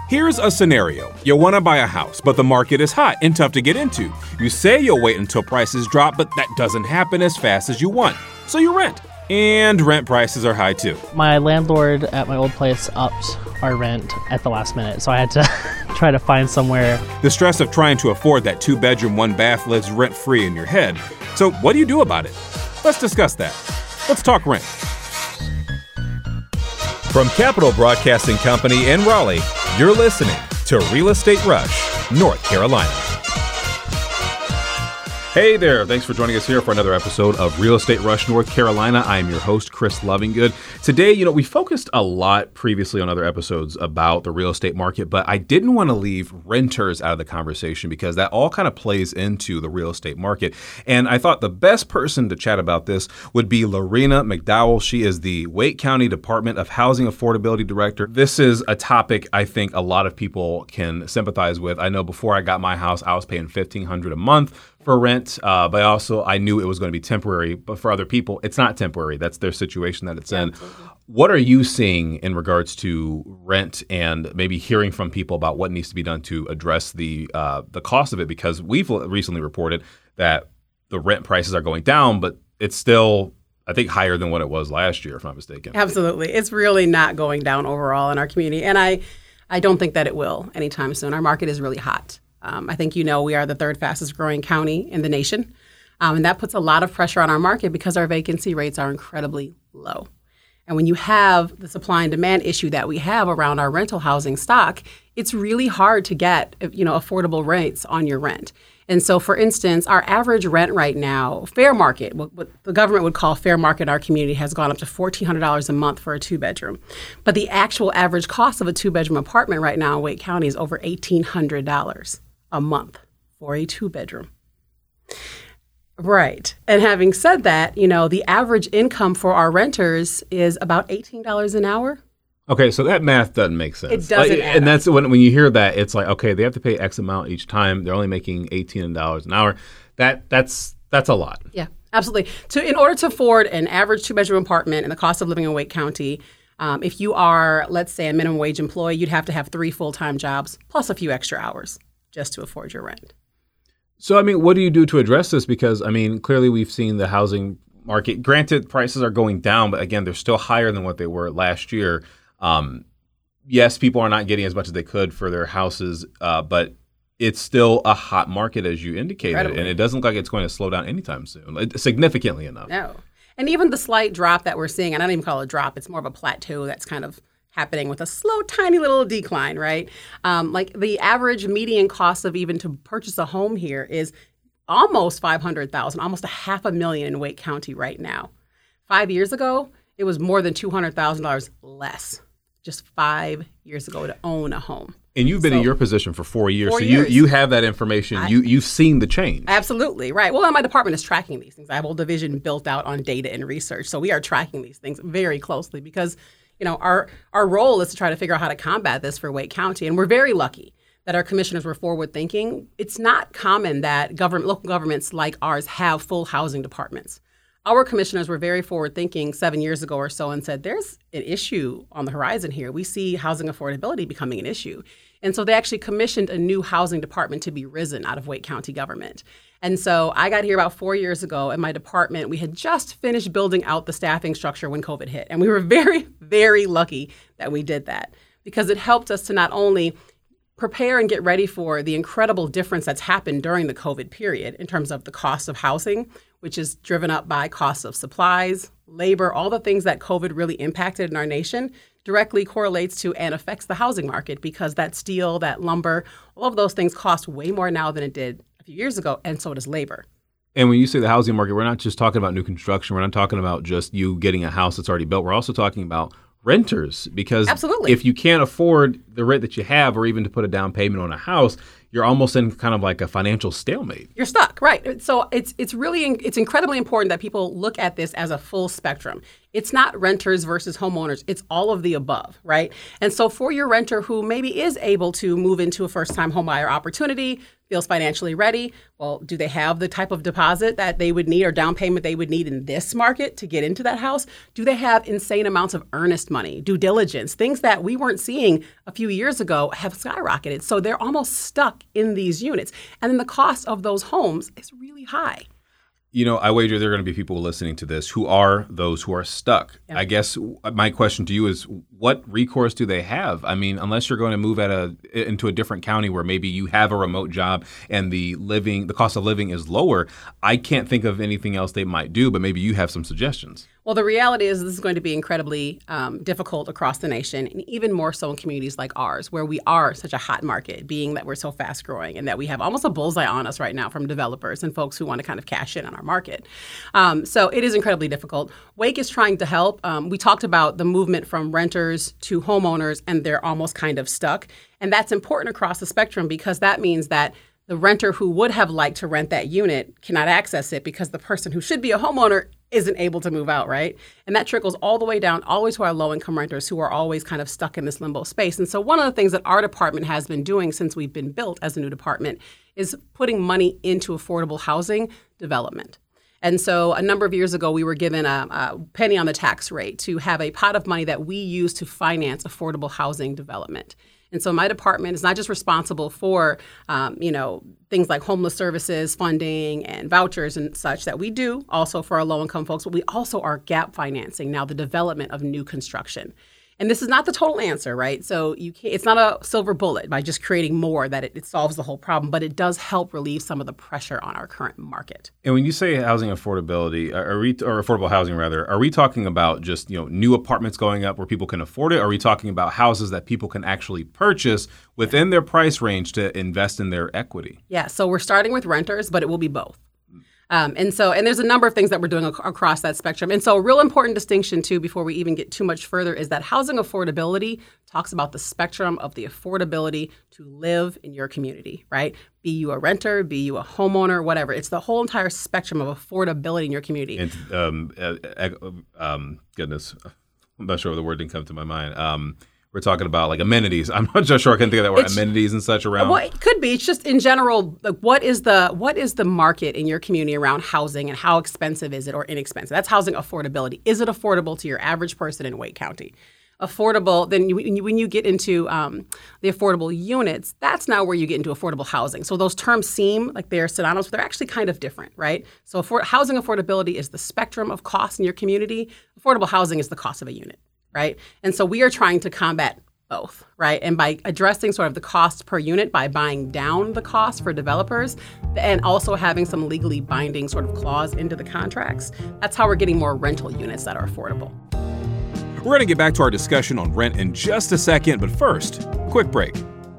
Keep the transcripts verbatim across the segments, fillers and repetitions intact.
Here's a scenario. You want to buy a house, but the market is hot and tough to get into. You say you'll wait until prices drop, but that doesn't happen as fast as you want. So you rent. And rent prices are high too. My landlord at my old place upped our rent at the last minute, so I had to try to find somewhere. The stress of trying to afford that two-bedroom, one-bath lives rent-free in your head. So what do you do about it? Let's discuss that. Let's talk rent. From Capital Broadcasting Company in Raleigh, you're listening to Real Estate Rush, North Carolina. Hey there, thanks for joining us here for another episode of Real Estate Rush North Carolina. I am your host, Chris Lovingood. Today, you know, we focused a lot previously on other episodes about the real estate market, but I didn't want to leave renters out of the conversation because that all kind of plays into the real estate market. And I thought the best person to chat about this would be Lorena McDowell. She is the Wake County Department of Housing Affordability Director. This is a topic I think a lot of people can sympathize with. I know before I got my house, I was paying fifteen hundred dollars a month for rent, uh, but also I knew it was going to be temporary. But for other people, it's not temporary. That's their situation that it's yeah, in. Absolutely. What are you seeing in regards to rent and maybe hearing from people about what needs to be done to address the uh, the cost of it? Because we've recently reported that the rent prices are going down, but it's still, I think, higher than what it was last year, if I'm not mistaken. Absolutely. It's really not going down overall in our community. And I, I don't think that it will anytime soon. Our market is really hot. Um, I think you know we are the third fastest growing county in the nation, um, and that puts a lot of pressure on our market because our vacancy rates are incredibly low. And when you have the supply and demand issue that we have around our rental housing stock, it's really hard to get, you know, affordable rates on your rent. And so, for instance, our average rent right now, fair market, what, what the government would call fair market in our community, has gone up to fourteen hundred dollars a month for a two-bedroom. But the actual average cost of a two-bedroom apartment right now in Wake County is over eighteen hundred dollars a month for a two-bedroom. Right. And having said that, you know, the average income for our renters is about eighteen dollars an hour. Okay, so that math doesn't make sense. It doesn't like, add And up. that's when when you hear that, it's like, okay, they have to pay X amount each time. They're only making eighteen dollars an hour. That that's that's a lot. Yeah, absolutely. To in order to afford an average two-bedroom apartment and the cost of living in Wake County, um, if you are, let's say, a minimum wage employee, you'd have to have three full-time jobs plus a few extra hours just to afford your rent. So, I mean, what do you do to address this? Because, I mean, clearly we've seen the housing market. Granted, prices are going down, but again, they're still higher than what they were last year. Um, yes, people are not getting as much as they could for their houses, uh, but it's still a hot market, as you indicated. Incredibly. And it doesn't look like it's going to slow down anytime soon, significantly enough. No. And even the slight drop that we're seeing, and I don't even call it a drop, it's more of a plateau that's kind of happening with a slow, tiny little decline, right? Um, like the average median cost of even to purchase a home here is almost five hundred thousand dollars, almost a half a million in Wake County right now. Five years ago, it was more than two hundred thousand dollars less, just five years ago to own a home. And you've been so, in your position for four years, four so years. you you have that information. I, you you've seen the change. Absolutely, right. Well, my department is tracking these things. I have a whole division built out on data and research, so we are tracking these things very closely because, you know, our our role is to try to figure out how to combat this for Wake County, and we're very lucky that our commissioners were forward thinking. It's not common that government local governments like ours have full housing departments. Our commissioners were very forward thinking seven years ago or so and said, there's an issue on the horizon here. We see housing affordability becoming an issue. And so they actually commissioned a new housing department to be risen out of Wake County government. And so I got here about four years ago, and my department, we had just finished building out the staffing structure when COVID hit. And we were very, very lucky that we did that because it helped us to not only prepare and get ready for the incredible difference that's happened during the COVID period in terms of the cost of housing, which is driven up by costs of supplies, labor, all the things that COVID really impacted in our nation directly correlates to and affects the housing market because that steel, that lumber, all of those things cost way more now than it did a few years ago, and so does labor. And when you say the housing market, we're not just talking about new construction. We're not talking about just you getting a house that's already built. We're also talking about renters because Absolutely. If you can't afford the rent that you have or even to put a down payment on a house, you're almost in kind of like a financial stalemate. You're stuck, right? So it's it's really it's incredibly important that people look at this as a full spectrum. It's not renters versus homeowners. It's all of the above, right? And so for your renter who maybe is able to move into a first-time homebuyer opportunity, feels financially ready, well, do they have the type of deposit that they would need or down payment they would need in this market to get into that house? Do they have insane amounts of earnest money, due diligence, things that we weren't seeing a few years ago have skyrocketed. So they're almost stuck in these units. And then the cost of those homes is really high. You know, I wager there are going to be people listening to this who are those who are stuck. Yeah. I guess my question to you is, what recourse do they have? I mean, unless you're going to move at a into a different county where maybe you have a remote job and the living, the cost of living is lower, I can't think of anything else they might do, but maybe you have some suggestions. Well, the reality is this is going to be incredibly um, difficult across the nation, and even more so in communities like ours, where we are such a hot market, being that we're so fast growing and that we have almost a bullseye on us right now from developers and folks who want to kind of cash in on our market. Um, so it is incredibly difficult. Wake is trying to help. Um, we talked about the movement from renters to homeowners, and they're almost kind of stuck. And that's important across the spectrum because that means that the renter who would have liked to rent that unit cannot access it because the person who should be a homeowner isn't able to move out, right? And that trickles all the way down, always to our low-income renters who are always kind of stuck in this limbo space. And so one of the things that our department has been doing since we've been built as a new department is putting money into affordable housing development. And so a number of years ago, we were given a, a penny on the tax rate to have a pot of money that we use to finance affordable housing development. And so my department is not just responsible for, um, you know, things like homeless services, funding, and vouchers and such that we do also for our low-income folks, but we also are gap financing now the development of new construction. And this is not the total answer, right? So you can't, it's not a silver bullet by just creating more that it, it solves the whole problem, but it does help relieve some of the pressure on our current market. And when you say housing affordability, are we, or affordable housing rather, are we talking about just, you know, new apartments going up where people can afford it? Or are we talking about houses that people can actually purchase within their price range to invest in their equity? Yeah, so we're starting with renters, but it will be both. Um, and so, and there's a number of things that we're doing ac- across that spectrum. And so a real important distinction, too, before we even get too much further, is that housing affordability talks about the spectrum of the affordability to live in your community, right? Be you a renter, be you a homeowner, whatever. It's the whole entire spectrum of affordability in your community. And, um, uh, uh, um, goodness, I'm not sure if the word didn't come to my mind. Um, We're talking about like amenities. I'm not just sure I can think of that word. It's, amenities and such around. Well, it could be. It's just in general, like what is the what is the market in your community around housing and how expensive is it or inexpensive? That's housing affordability. Is it affordable to your average person in Wake County? Affordable, then you, when, you, when you get into um, the affordable units, that's now where you get into affordable housing. So those terms seem like they're synonymous, but they're actually kind of different, right? So for, housing affordability is the spectrum of costs in your community. Affordable housing is the cost of a unit. Right. And so we are trying to combat both. Right. And by addressing sort of the cost per unit, by buying down the cost for developers and also having some legally binding sort of clause into the contracts, that's how we're getting more rental units that are affordable. We're going to get back to our discussion on rent in just a second. But first, quick break.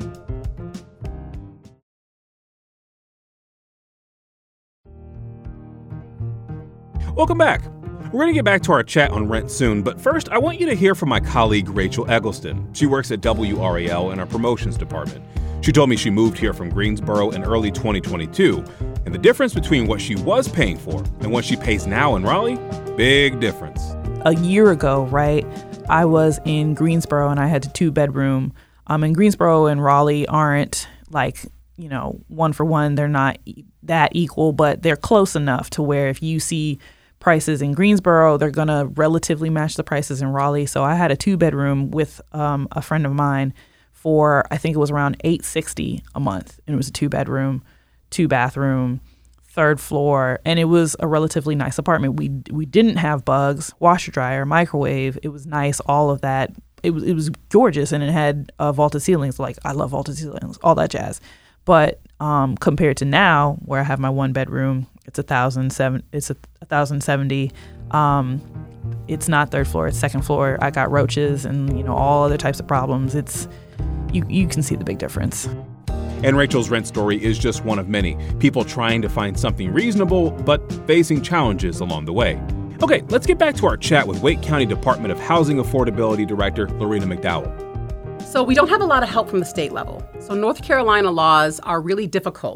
Welcome back. We're going to get back to our chat on rent soon, but first, I want you to hear from my colleague, Rachel Eggleston. She works at W R A L in our promotions department. She told me she moved here from Greensboro in early twenty twenty-two, and the difference between what she was paying for and what she pays now in Raleigh, big difference. A year ago, right, I was in Greensboro and I had a two-bedroom. Um, and Greensboro and Raleigh aren't like, you know, one for one. They're not that equal, but they're close enough to where if you see prices in Greensboro, they're going to relatively match the prices in Raleigh. So I had a two bedroom with um, a friend of mine for, I think it was around eight hundred sixty dollars a month. And it was a two bedroom, two bathroom, third floor. And it was a relatively nice apartment. We we didn't have bugs, washer dryer, microwave. It was nice, all of that. It was, it was gorgeous. And it had uh, vaulted ceilings. Like, I love vaulted ceilings, all that jazz. But um, compared to now, where I have my one bedroom, it's a thousand seven. It's a, a thousand seventy. Um, it's not third floor. It's second floor. I got roaches and you know all other types of problems. It's you. You can see the big difference. And Rachel's rent story is just one of many. People trying to find something reasonable, but facing challenges along the way. Okay, let's get back to our chat with Wake County Department of Housing Affordability Director Lorena McDowell. So we don't have a lot of help from the state level. So North Carolina laws are really difficult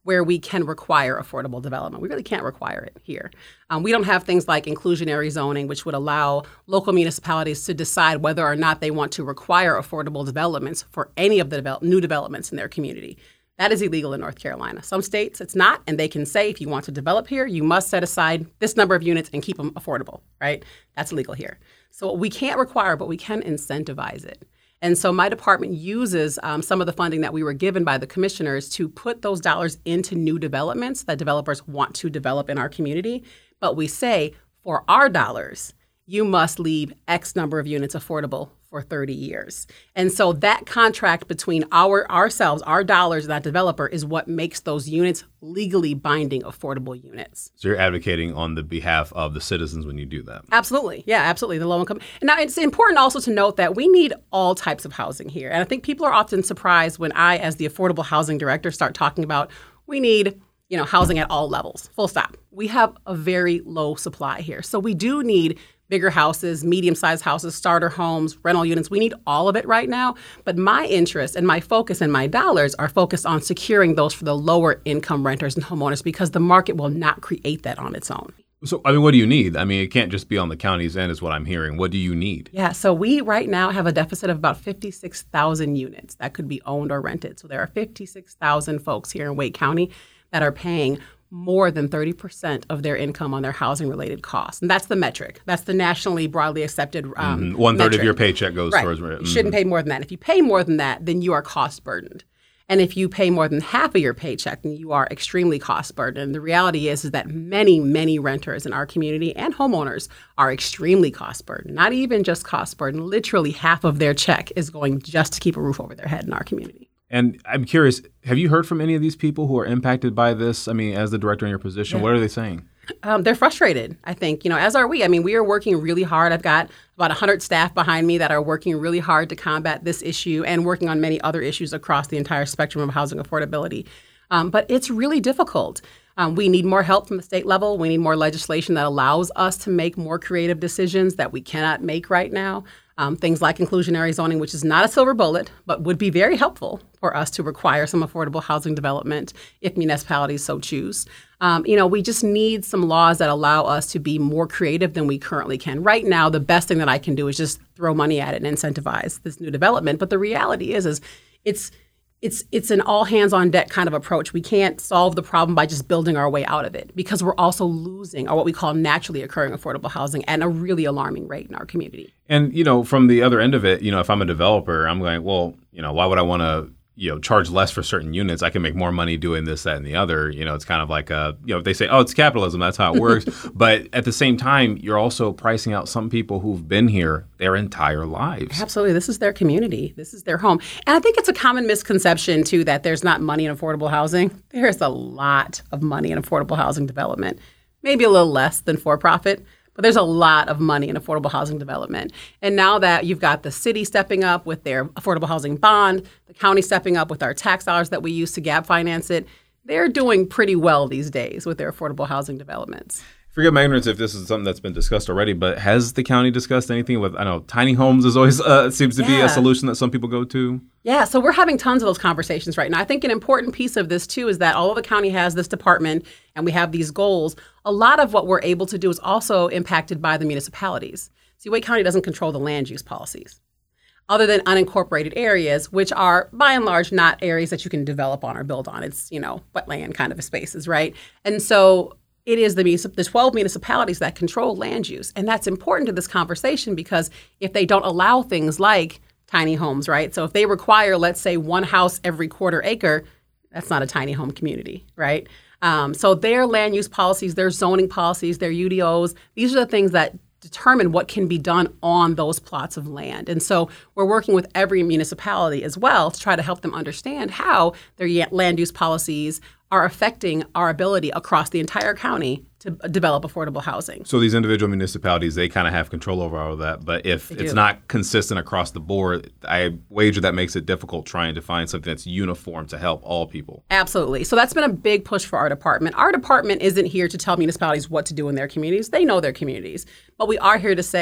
where we can require affordable development. We really can't require it here. Um, we don't have things like inclusionary zoning, which would allow local municipalities to decide whether or not they want to require affordable developments for any of the develop- new developments in their community. That is illegal in North Carolina. Some states it's not, and they can say if you want to develop here, you must set aside this number of units and keep them affordable, right? That's illegal here. So we can't require, but we can incentivize it. And so my department uses um, some of the funding that we were given by the commissioners to put those dollars into new developments that developers want to develop in our community. But we say, for our dollars, you must leave X number of units affordable for thirty years. And so that contract between our ourselves, our dollars, and that developer is what makes those units legally binding affordable units. So you're advocating on the behalf of the citizens when you do that. Absolutely. Yeah, absolutely. The low income. Now, it's important also to note that we need all types of housing here. And I think people are often surprised when I, as the affordable housing director, start talking about we need, you know, housing at all levels, full stop. We have a very low supply here. So we do need bigger houses, medium-sized houses, starter homes, rental units. We need all of it right now. But my interest and my focus and my dollars are focused on securing those for the lower income renters and homeowners because the market will not create that on its own. So, I mean, what do you need? I mean, it can't just be on the county's end is what I'm hearing. What do you need? Yeah, so we right now have a deficit of about fifty-six thousand units that could be owned or rented. So there are fifty-six thousand folks here in Wake County that are paying more than thirty percent of their income on their housing-related costs. And that's the metric. That's the nationally broadly accepted um, mm-hmm. One-third metric. of your paycheck goes right. towards rent. You shouldn't pay more than that. If you pay more than that, then you are cost-burdened. And if you pay more than half of your paycheck, then you are extremely cost-burdened. And the reality is, is that many, many renters in our community and homeowners are extremely cost-burdened. Not even just cost-burdened. Literally half of their check is going just to keep a roof over their head in our community. And I'm curious, have you heard from any of these people who are impacted by this? I mean, as the director in your position, yeah. What are they saying? Um, they're frustrated, I think, you know, as are we. I mean, we are working really hard. I've got about one hundred staff behind me that are working really hard to combat this issue and working on many other issues across the entire spectrum of housing affordability. Um, but it's really difficult. Um, we need more help from the state level. We need more legislation that allows us to make more creative decisions that we cannot make right now. Um, things like inclusionary zoning, which is not a silver bullet, but would be very helpful for us to require some affordable housing development if municipalities so choose. Um, you know, we just need some laws that allow us to be more creative than we currently can. Right now, the best thing that I can do is just throw money at it and incentivize this new development. But the reality is, is it's It's it's an all-hands-on-deck kind of approach. We can't solve the problem by just building our way out of it because we're also losing or what we call naturally occurring affordable housing at a really alarming rate in our community. And, you know, from the other end of it, you know, if I'm a developer, I'm going, well, you know, why would I want to, you know, charge less for certain units? I can make more money doing this, that, and the other. You know, it's kind of like, a, you know, they say, oh, it's capitalism. That's how it works. But at the same time, you're also pricing out some people who've been here their entire lives. Absolutely. This is their community. This is their home. And I think it's a common misconception, too, that there's not money in affordable housing. There's a lot of money in affordable housing development, maybe a little less than for-profit. But there's a lot of money in affordable housing development. And now that you've got the city stepping up with their affordable housing bond, the county stepping up with our tax dollars that we use to gap finance it, they're doing pretty well these days with their affordable housing developments. Forgive my ignorance if this is something that's been discussed already, but has the county discussed anything with, I know, tiny homes is always uh, seems to yeah. be a solution that some people go to? Yeah, so we're having tons of those conversations right now. I think an important piece of this, too, is that although the county has this department and we have these goals, a lot of what we're able to do is also impacted by the municipalities. See, Wake County doesn't control the land use policies, other than unincorporated areas, which are, by and large, not areas that you can develop on or build on. It's, you know, wetland kind of spaces, right? And so it is the, the twelve municipalities that control land use. And that's important to this conversation because if they don't allow things like tiny homes, right? So if they require, let's say, one house every quarter acre, that's not a tiny home community, right? Um, so their land use policies, their zoning policies, their U D Os, these are the things that determine what can be done on those plots of land. And so we're working with every municipality as well to try to help them understand how their land use policies are affecting our ability across the entire county to develop affordable housing. So these individual municipalities, they kind of have control over all of that. But if They it's do. not consistent across the board, I wager that makes it difficult trying to find something that's uniform to help all people. Absolutely. So that's been a big push for our department. Our department isn't here to tell municipalities what to do in their communities. They know their communities. But we are here to say,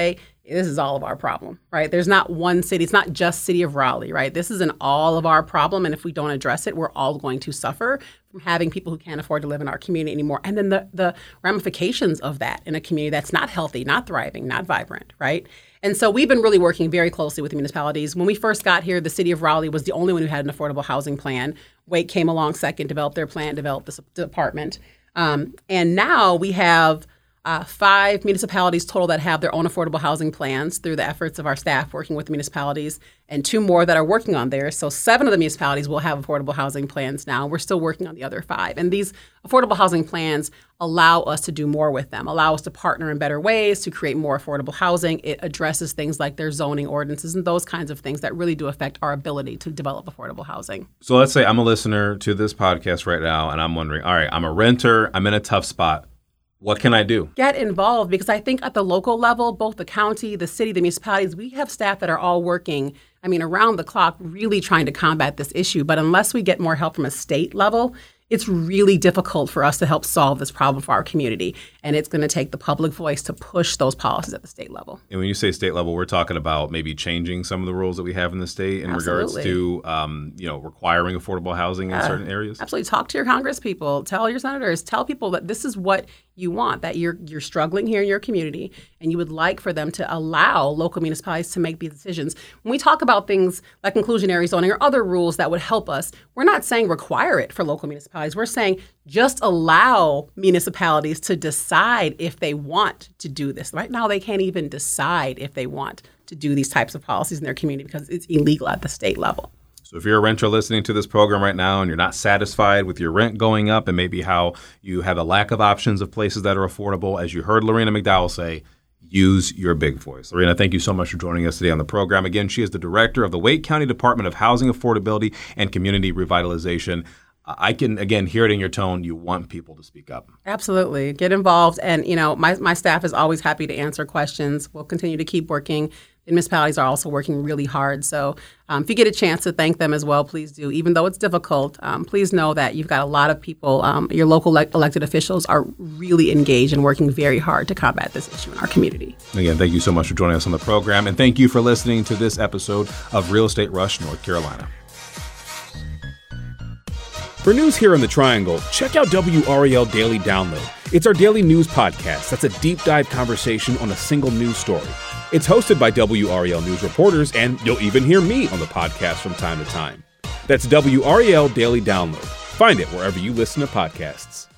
this is all of our problem, right? There's not one city. It's not just City of Raleigh, right? This is an all of our problem. And if we don't address it, we're all going to suffer from having people who can't afford to live in our community anymore. And then the, the ramifications of that in a community that's not healthy, not thriving, not vibrant, right? And so we've been really working very closely with the municipalities. When we first got here, the City of Raleigh was the only one who had an affordable housing plan. Wake came along second, developed their plan, developed this department. Um, and now we have Uh, five municipalities total that have their own affordable housing plans through the efforts of our staff working with the municipalities, and two more that are working on theirs. So seven of the municipalities will have affordable housing plans now. We're still working on the other five. And these affordable housing plans allow us to do more with them, allow us to partner in better ways to create more affordable housing. It addresses things like their zoning ordinances and those kinds of things that really do affect our ability to develop affordable housing. So let's say I'm a listener to this podcast right now, and I'm wondering, all right, I'm a renter, I'm in a tough spot. What can I do? Get involved, because I think at the local level, both the county, the city, the municipalities, we have staff that are all working, I mean, around the clock, really trying to combat this issue. But unless we get more help from a state level, it's really difficult for us to help solve this problem for our community. And it's going to take the public voice to push those policies at the state level. And when you say state level, we're talking about maybe changing some of the rules that we have in the state in Absolutely. regards to, um, you know, requiring affordable housing in Uh, certain areas? Absolutely. Talk to your Congress people. Tell your senators. Tell people that this is what you want, that you're you're struggling here in your community, and you would like for them to allow local municipalities to make these decisions. When we talk about things like inclusionary zoning or other rules that would help us, we're not saying require it for local municipalities. We're saying just allow municipalities to decide if they want to do this. Right now, they can't even decide if they want to do these types of policies in their community because it's illegal at the state level. So if you're a renter listening to this program right now and you're not satisfied with your rent going up and maybe how you have a lack of options of places that are affordable, as you heard Lorena McDowell say, use your big voice. Lorena, thank you so much for joining us today on the program. Again, she is the director of the Wake County Department of Housing Affordability and Community Revitalization. I can, again, hear it in your tone. You want people to speak up. Absolutely. Get involved. And, you know, my, my staff is always happy to answer questions. We'll continue to keep working. The municipalities are also working really hard. So um, if you get a chance to thank them as well, please do. Even though it's difficult, um, please know that you've got a lot of people, um, your local le- elected officials are really engaged and working very hard to combat this issue in our community. Again, thank you so much for joining us on the program. And thank you for listening to this episode of Real Estate Rush, North Carolina. For news here in the Triangle, check out W R E L Daily Download. It's our daily news podcast that's a deep dive conversation on a single news story. It's hosted by W R E L News reporters, and you'll even hear me on the podcast from time to time. That's W R E L Daily Download. Find it wherever you listen to podcasts.